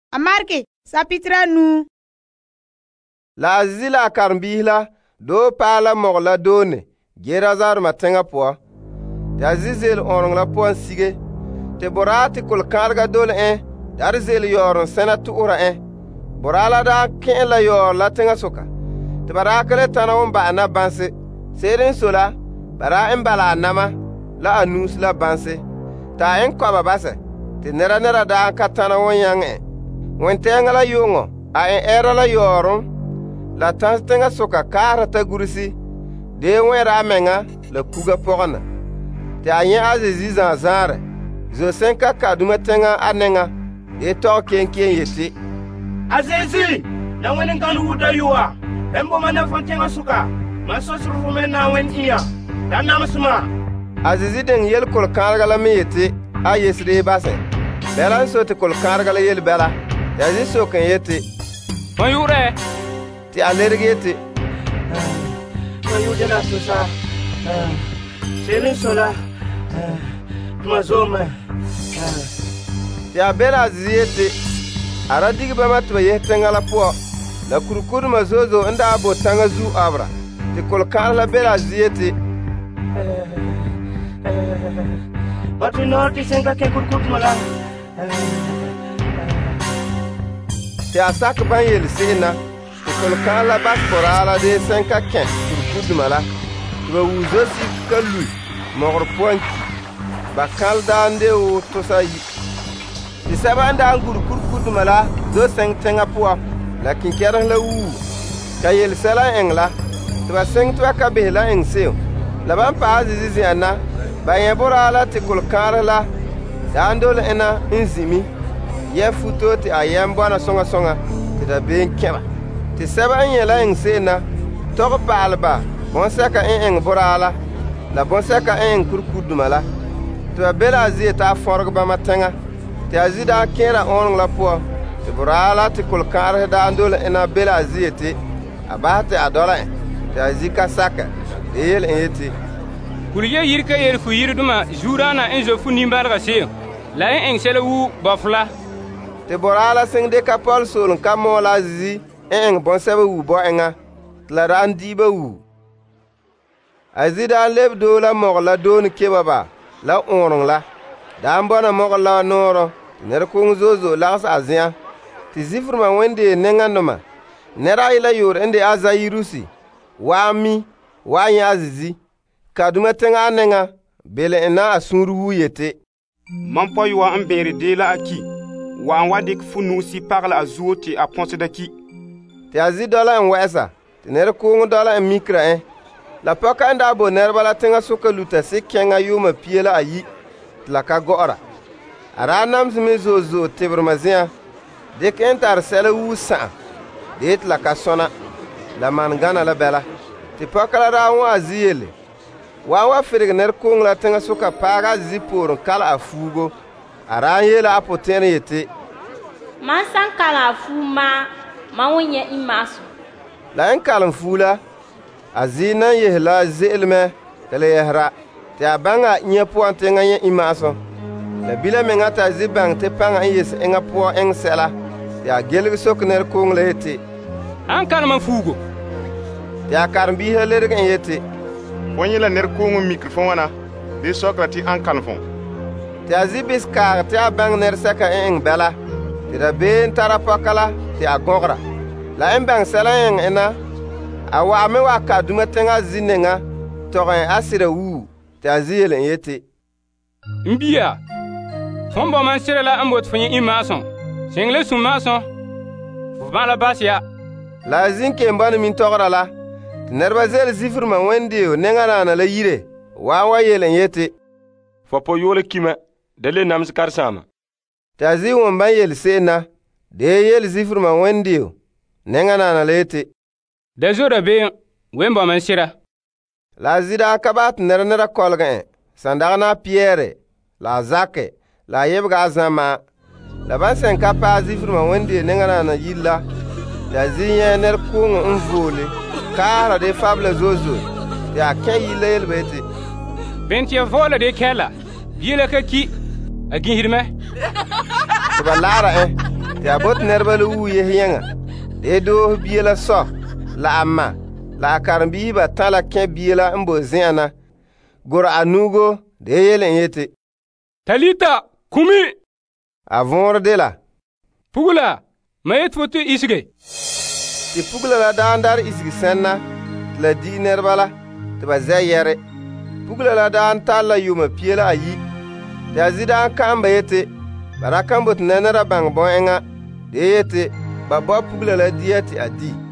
a Marke sapitra nu. La a Zizi la a karen-biis la doo paa la mog la doone Gerazarema tẽngã pʋɔ. Tɩ a Zizi zeel õoreng la pʋɔ n sige. Tɩ boraa tɩ kol-kãadgã dol dar zeel yaoor n sẽna tʋʋra boraa la daa kẽ la yaoor la tẽngã soka. Tɩ ba daa ka le tãna wẽn ba'ana bãnse. Seed n so la ba daa n bala a nama la a nuus la bãnse. T'a a n koaba basɛ tɩ neda daa ka tãna wẽn yãng wẽn-tɛɛngã la yʋngɔ a ɛɛra la yaoorem la tãs tẽngã soka kaasra t'a gursi dee wẽeda a menga la kuga pɔgẽna. Tɩ a yẽ a Zezi zãag-zãare zo sẽn ka kadũmã tẽngã a nengã dee tog ken yetɩ: A Zezi, la wẽnd n gãnd wʋda yʋa, la n boma ne fõn tẽngã sʋka, mam sõsr fo me na n wẽnd tɩ la namsma. A Zezi deng yel kol-kãadgã la me yetɩ a yesd basɛ. Bɛla n so tɩ kol-kãadgã la yel bɛla. Tɩ a Zezi sok n yetɩ: Fõn yʋʋrɛ? Tɩ a ledg yetɩ: Mam yʋʋda la sosa, seed n so la tɩ ma zoome. Tɩ a be la a Zezi yetɩ a ra dig bãmba tɩ ba yes tẽngã la pʋɔ. La kurkudmã zozo n daa bo tãngã zu abra. Tɩ kol-kãadg la be la a Zezi yetɩ: Ba tɩ noor tɩ sẽn ka kẽ kurkudmã la. Tɩ a sak bãn yel se'enã tɩ kol-kãad la bas boraa la dee sẽn ka kẽ kurkudmã la tɩ ba wuu Zosi ka lʋɩ mogr pʋɔ n ki. Ba kãl daa n dee wʋʋ tʋsa yi. Tɩ sɛba n daa n gur kurkudmã la zo sẽng tẽngã pʋɔ la kẽn-kɛrens la wuu ka yel-sɛla ẽng la tɩ ba sẽng tɩ ba ka bes la ẽng seem. La bãmb paa a Zezi zẽanna ba yẽ boraa la tɩ kol-kãadg la daa n dol ẽna n zĩmi yɛ futo tɩ a yɛm bõna sõnga-sõnga tɩ da bee n kẽba. Tɩ sɛba n yẽ la ẽng seenã tog paalba bõn-sɛka n ẽng boraa la bõn-sɛka n ẽng kurkudmã la tɩ ba be la a zie t'a fõrg bãmba tẽngã. Tɩ a Zezi daa kẽera õoreng la pʋɔ tɩ boraa la tɩ kol-kãadg daa n dol ẽna be la a zie tɩ a bas tɩ a dɔla tɩ a Zezi ka sakɛ tɩ yeel n yetɩ: Kul-ye yir ka yeel fu yɩrdmã zuurãana n zo fu nin-bãadgã seem la n ẽng sɛl wu bɔf la. Tɩ boraa la sẽn dɩka Pɔl sool n ka mool a Zezi n ẽng bõn-sɛb wuu bɔ-ẽngã tɩ la daa n diibã wuu. A Zezi daa n leb doo la mogl la doon kebaba la õoreng la daa n bɔna mogl la noorẽ tɩ ned kʋʋng zozo lags a zẽa. Tɩ Zifrmã wẽn-dee nengãndmã ned a ye la yood n de a Zairusi waa n mi waa yẽ a Zezi. Kadũmã tẽngã a nengã bele n na a sũur wuu yetɩ: Mam pa yʋa n bẽer dee la a ki, wa n wa dɩk fu nuusi pagl a zuo tɩ a põsda ki. Tɩ a Zezi dɔla n wɛɛsa tɩ ned kʋʋng dɔla n mikra la pɔka n daa bo nɛrba la tẽngã soka luta sɩk-kẽngã yʋʋmã pie la ayi tɩ la ka gɔ'ɔra. A daa namsme zozo tɩbrmã zẽa dɩk n tar sɛla wuu sã'am dee tɩ la ka sõna la man gãna la bɛla. Tɩ pɔka la daa wã a Zezi yelle wa n wa fɩdg ned kʋʋng la tẽngã soka paaga a Zezi poor n kal a fuugo. A daa n yeela a pʋtẽer yetɩ: Man sãn kal a fuu ma wẽ yẽ ĩ-maasem. La n kalem fuu la a Zezi na n yes la ze'elmɛ tɩ la yɛsra tɩ a bãng a yẽ pʋgẽ tẽngã yẽ ĩ-maasem. La bila mengã t'a Zezi bãng tɩ pãngã n yes ẽngã pʋɔ ẽng sɛla tɩ a gelg sok ned kʋʋng la yetɩ: Ãn kalem n fuugo? Tɩ a karen-biis la ledg n yetɩ: Fõ yẽ la ned kʋʋng n mikr fõ wãna bɩ sokra tɩ ãn kalem fõ. Tɩ a Zezi bes kaag tɩ a bãng ned sɛka n ẽng bɛla tɩ da bee n tara pɔka la tɩ a gõgra. La n bãng sɛla n ẽng ẽna a wa'ame wa kadũmã tẽngã a Zezi nengã togẽ a sɩda wuu tɩ a Zezi yel n yetɩ: N bia, fõn bõmb n sɩda la n bot fo yẽ ĩ-maasem, sẽng le sũ-maasẽ, fo bã la bas ya. La a Zezi n ken bãn min-togra la tɩ nɛrba zel Zifrmã wẽn-deo nengã naana la yire wa n wa yel n yetɩ: Fo po yool kĩma da le nams karen-sãama. Tɩ a Zezi wẽn bãn yel seenã dee yel Zifrmã wẽn-deo nengã naana la yetɩ: Da zoda beeng, wẽn bõmb n sɩda. La a Zezi daa ka bas tɩ ned a kolgẽ sãn dag na a Pɩyɛɛre la a Zake la a yebga a Zã mã. La bãn sẽn ka paa Zifrmã wẽn-deo nengã naana yilla tɩ a Zezi yẽ ned kʋʋngẽ n voole kaasra de fabla zozo tɩ a kẽ yilla yelba yetɩ: Bẽn tɩ ya voola de kɛla, bie la ka ki, a gĩsdmɛ. Tɩ ba laara tɩ a bot nɛrba la wuu yes yẽngã dee doos bie la sɔ la a ma la a karen-biisba tã la kẽ bie la n bo zẽa na gor a nuugo dee yeel n yete: Talita kumi. a võorde la: Pugla, ma yet fo tɩ isge. tɩ pugla la daan dar isg sẽnna tɩ la di nɛrba la tɩ ba zɛ yɛre. Pugla la daan tar la yʋʋma pie la ayi. Tɩ a zɩ-daan kãamba yete ba ra kãmb tɩ nɛnã ra bãng bõe-ẽngã dee yete ba bao pugla la dia tɩ a di.